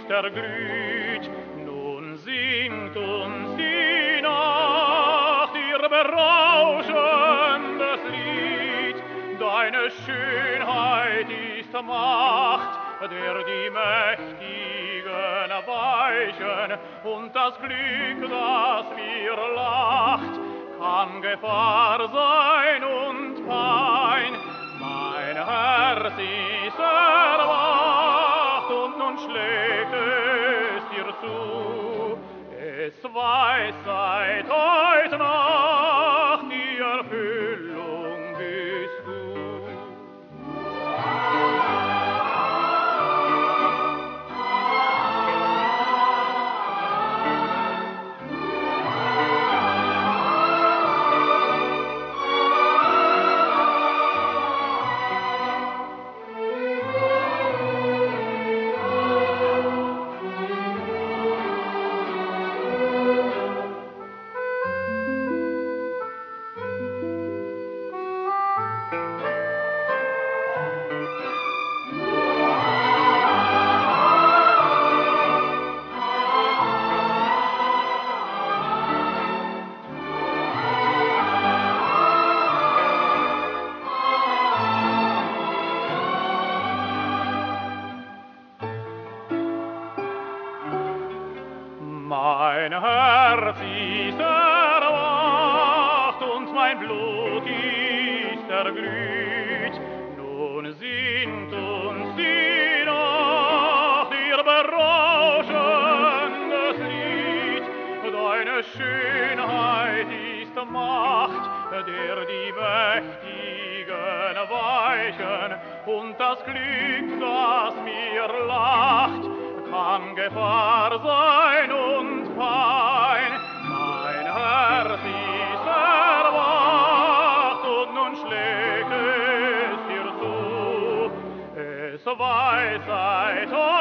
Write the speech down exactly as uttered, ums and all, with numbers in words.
ist erglüht. Nun singt uns die Nacht ihr berauschendes Lied. Deine Schönheit ist Macht, der die Mächtigen weichen, und das Glück, das mir lacht, kann Gefahr sein und Pein. Mein Herz ist erwacht und nun schlägt es dir zu. Es weiß seit heut Nacht die Erfüllung bist du. Mein Herz ist erwacht und mein Blut ist erglüht. Nun singt uns die Nacht ihr berauschendes Lied. Deine Schönheit ist Macht, der die Mächtigen weichen, und das Glück, das mir lacht, kann Gefahr sein und Pein. Mein Herz ist erwacht und nun schlägt es dir zu. Es weiß seit